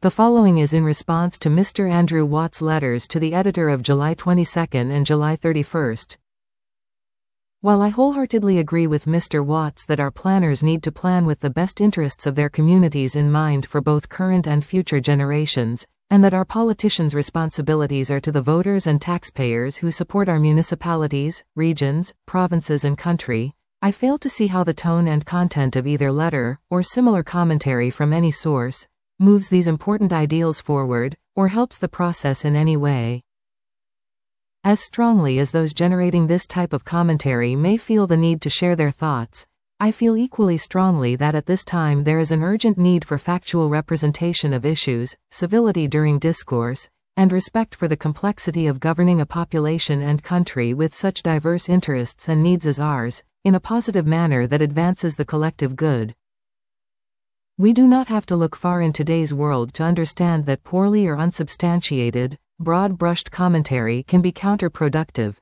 The following is in response to Mr. Andrew Watt's letters to the editor of July 22 and July 31. While I wholeheartedly agree with Mr. Watts that our planners need to plan with the best interests of their communities in mind for both current and future generations, and that our politicians' responsibilities are to the voters and taxpayers who support our municipalities, regions, provinces and country, I fail to see how the tone and content of either letter, or similar commentary from any source, moves these important ideals forward, or helps the process in any way. As strongly as those generating this type of commentary may feel the need to share their thoughts, I feel equally strongly that at this time there is an urgent need for factual representation of issues, civility during discourse, and respect for the complexity of governing a population and country with such diverse interests and needs as ours, in a positive manner that advances the collective good. We do not have to look far in today's world to understand that poorly or unsubstantiated, broad-brushed commentary can be counterproductive.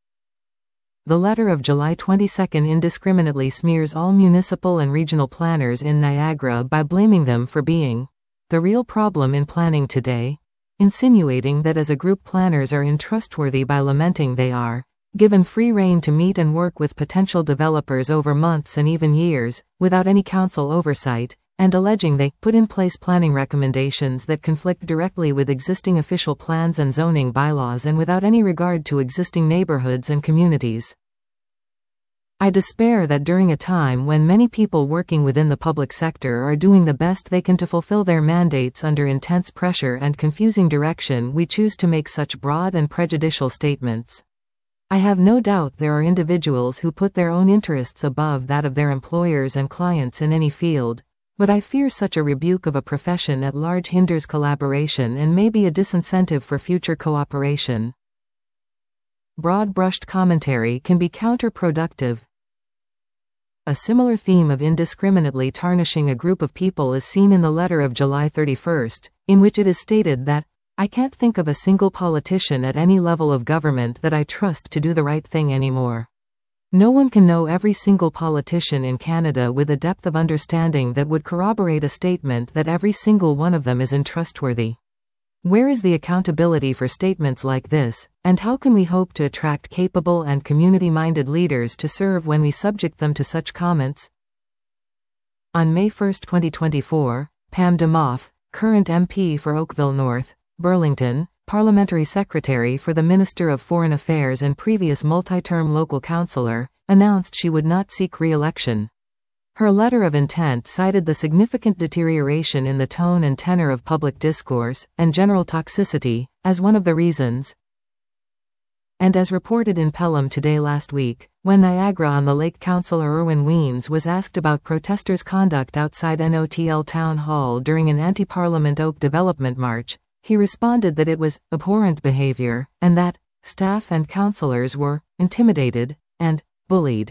The letter of July 22 indiscriminately smears all municipal and regional planners in Niagara by blaming them for being the real problem in planning today, insinuating that as a group planners are untrustworthy by lamenting they are given free rein to meet and work with potential developers over months and even years, without any council oversight, and alleging they put in place planning recommendations that conflict directly with existing official plans and zoning bylaws and without any regard to existing neighborhoods and communities. I despair that during a time when many people working within the public sector are doing the best they can to fulfill their mandates under intense pressure and confusing direction, we choose to make such broad and prejudicial statements. I have no doubt there are individuals who put their own interests above that of their employers and clients in any field, but I fear such a rebuke of a profession at large hinders collaboration and may be a disincentive for future cooperation. Broad-brushed commentary can be counterproductive. A similar theme of indiscriminately tarnishing a group of people is seen in the letter of July 31, in which it is stated that, "I can't think of a single politician at any level of government that I trust to do the right thing anymore." No one can know every single politician in Canada with a depth of understanding that would corroborate a statement that every single one of them is untrustworthy. Where is the accountability for statements like this, and how can we hope to attract capable and community-minded leaders to serve when we subject them to such comments? On May 1, 2024, Pam Demoff, current MP for Oakville North, Burlington, Parliamentary Secretary for the Minister of Foreign Affairs and previous multi-term local councillor, announced she would not seek re-election. Her letter of intent cited the significant deterioration in the tone and tenor of public discourse, and general toxicity, as one of the reasons. And as reported in Pelham Today last week, when Niagara-on-the-Lake Councillor Irwin Weens was asked about protesters' conduct outside NOTL Town Hall during an anti-Parliament Oak Development March, he responded that it was abhorrent behavior, and that staff and councillors were intimidated and bullied.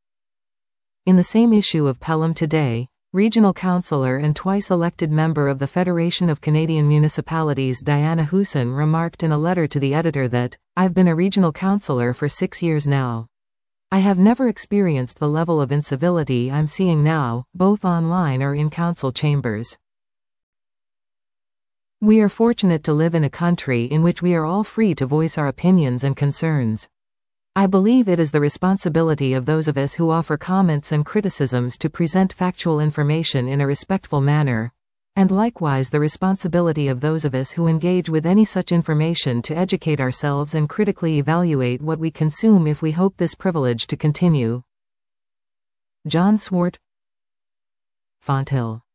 In the same issue of Pelham Today, regional councillor and twice-elected member of the Federation of Canadian Municipalities Diana Housson remarked in a letter to the editor that, "I've been a regional councillor for 6 years now. I have never experienced the level of incivility I'm seeing now, both online or in council chambers." We are fortunate to live in a country in which we are all free to voice our opinions and concerns. I believe it is the responsibility of those of us who offer comments and criticisms to present factual information in a respectful manner, and likewise the responsibility of those of us who engage with any such information to educate ourselves and critically evaluate what we consume if we hope this privilege to continue. John Swart, Fonthill.